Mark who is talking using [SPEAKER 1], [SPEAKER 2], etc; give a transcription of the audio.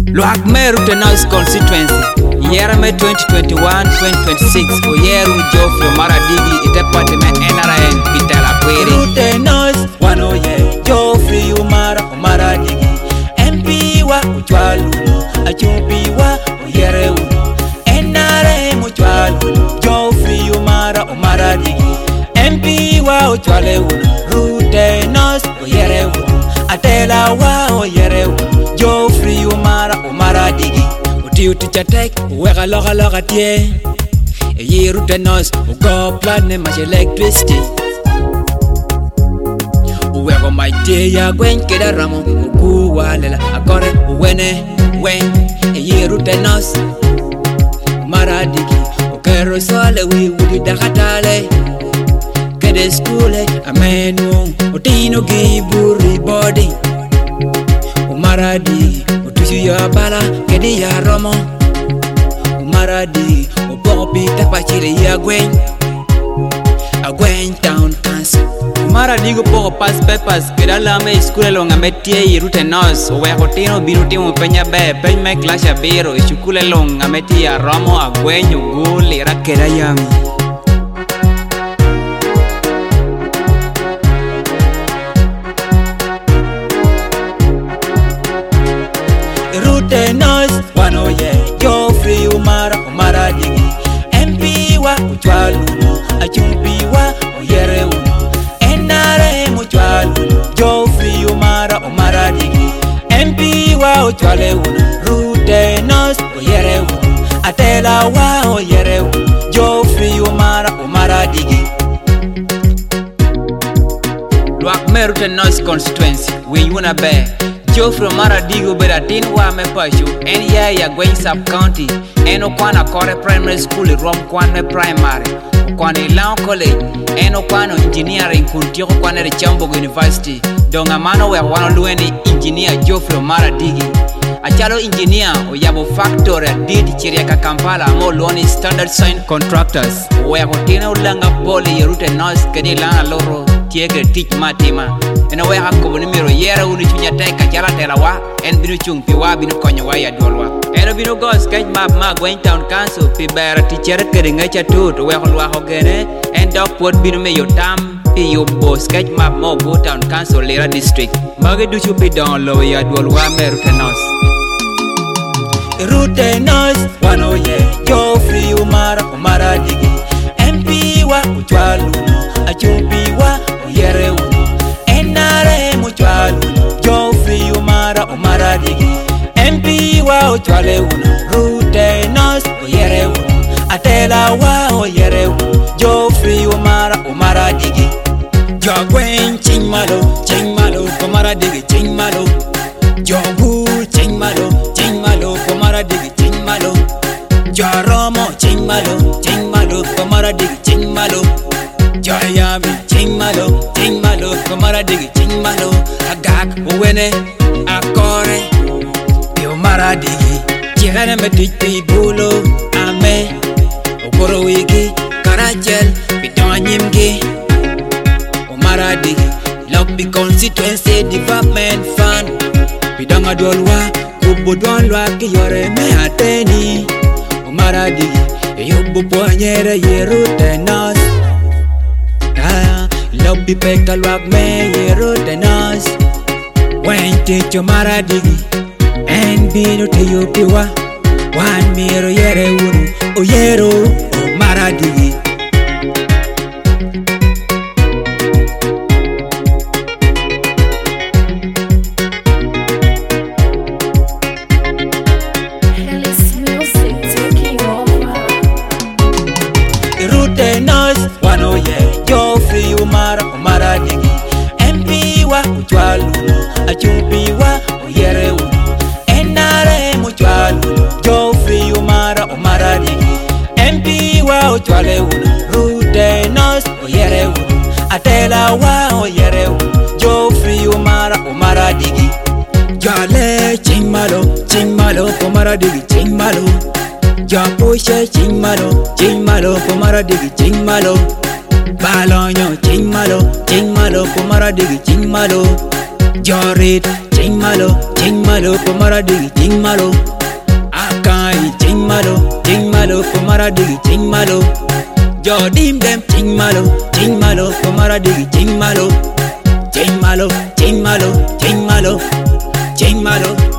[SPEAKER 1] Luak Meru Tenos constituency Yerame 2021-2026 Oyeru Geoffrey Omaradigi Itepati me NRM Pitela Kweri
[SPEAKER 2] Tenos Wanoye Geoffrey Omaradigi MP wa Uchwaluno Achumbi wa Oyere Uno NRM Uchwaluno Geoffrey Omaradigi MP wa Uchwale Uno Tenos Oyere Uno Atela wa Oyere Uno Geoffrey Omaradigi Uti chatek Uweka loga tie Yeru Tenos Ugo plane mas electricity Uweko maite ya gwen keda ramo Ukuwa lela akore uwene wen Yeru Tenos Omaradigi Ukero sole wi udi dakatale Kede skule amenu Utino giburi body Omaradigi Utusu ya bala kede ya romo Omaradigi Ubopi tapachile ya gwen Agwen town council
[SPEAKER 1] Omaradigi poko pass papers Keda lame skule longa metie Yeru Tenos Uweko tino binutimu penya be Penme klasha biro Ishukule longa metie ya romo Agwen uguli Ira keda yami
[SPEAKER 2] Tenos Wanoye Geoffrey Omaradigi MP wa Uchwaluno Achumbi wa Oyere Uno NRM Uchwaluno Geoffrey Omaradigi MP wa Uchwale Uno Tenos Oyere Uno Atela wa Oyere Uno Geoffrey Omaradigi
[SPEAKER 1] Luak Meru Tenos constituency Winyuna be Geoffrey Omaradigi beratin wa me pashu NYA ya Gwen sub county Eno kwana kore primary school Rom kwane primary Kwane Lao college Eno kwano engineering Kuntiyoko kwane Richambogo University Donga mano we wano lueni engineer Geoffrey Omaradigi Achalo engineer Oyabo factory Did Chiriaka Kampala Mo luoni standard sign contractors Weko tina ulanga poli Yeru Tenos Kedi lana loro Tiege teach matima Ena we hakobo nimero yera uni chunya taika jala tela wa En binu chung pi wa binu konya wa ya dolwa Ena binu gos kach map ma Gwen town council Pi bayara teacher kering echa tut We holwa hogene En dog pot binu me yotam Pi yo boss kach map mo Go town council lera district Mage duchu pi don lo ya dolwa Meru Tenos
[SPEAKER 2] Tenos Wanoye Geoffrey Omaradigi MP wa Uchwaluno Achumbi wa Oyere Uno NRM Uchwaluno Geoffrey Omaradigi MP wa Uchwale Uno Tenos Oyere Uno Atela wa Oyere Uno Geoffrey Omaradigi Jogwen chingmalo Omaradigi chingmalo Jogu chingmalo Omaradigi chingmalo Joromo chingmalo Omaradigi chingmalo Joyami chingmalo Omaradigi chingmalo Agak uwene akore Pi Omaradigi Chigane mediti bulo ame Okoro wiki karachel Pitonyimgi Omaradigi Lobby constituency development fund Pidanga dolwa kubudwanlwa kiyore me ateni Omaradigi Yobu ponyere Yeru Tenos Lobby peka luak me Yeru Tenos Wente Omaradigi En binu te yopiwa Wan miro yere unu Oyeru Omaradigi Tenos Wanoye Geoffrey Omaradigi MP wa Uchwaluno Achumbi wa Oyere Uno NRM Uchwaluno Geoffrey Omaradigi MP wa Uchwale Uno Tenos Oyere Uno Atela wa Oyere Uno Geoffrey Omaradigi Jale chingmalo Omaradigi chingmalo Japoshe chingmalo Omaradigi chingmalo Balonyo chingmalo Omaradigi chingmalo Jorit, ching malo, Pomaradigi, ching malo. Akai, ching malo, Pomaradigi, ching malo. Jodim dem, ching malo, Pomaradigi, ching malo. Ching malo, ching malo, ching malo, ching malo.